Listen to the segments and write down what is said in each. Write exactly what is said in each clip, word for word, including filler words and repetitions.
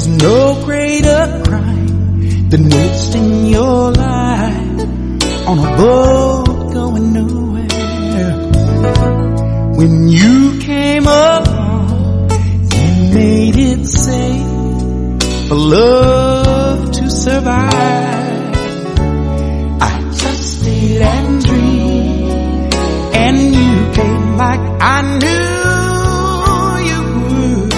There's no greater crime than wasting your life on a boat going nowhere. When you came along, you made it safe for love to survive. I trusted and dreamed, and you came like I knew you would.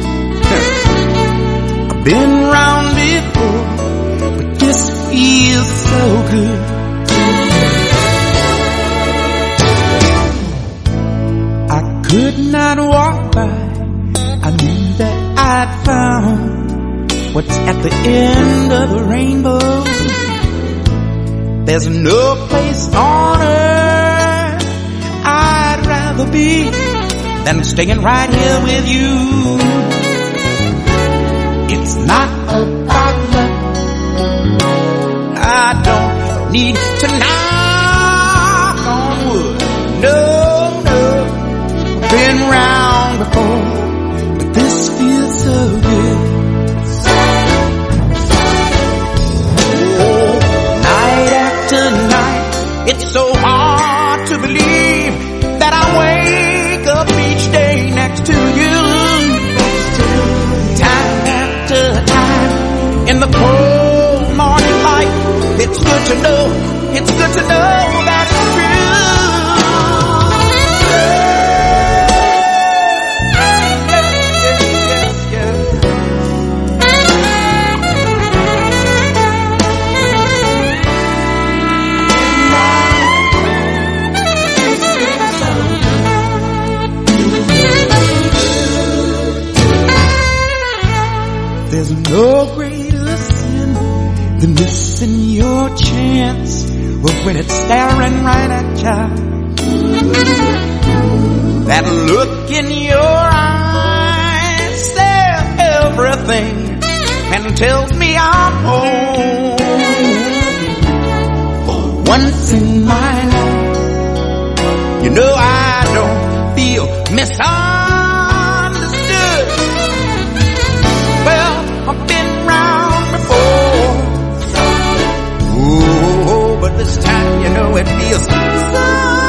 I've been round before, but this feels so good. I could not walk by, I knew that I'd found what's at the end of the rainbow. There's no place on earth I'd rather be than staying right here with you. It's not about love, I don't need to knock on wood. No, no, I've been round before, but this feels so good. Oh, night after night, it's so hard to believe that I wake up each day next to you. Time after time, in the cold morning light, it's good to know, it's good to know that it's There's no greater sin than missing your chance. Well, when it's staring right at you, that look in your eyes says everything and tells me I'm home. For once in my life, you know I don't feel misunderstood. Well, I've been round before, oh, but this time, you know, it feels so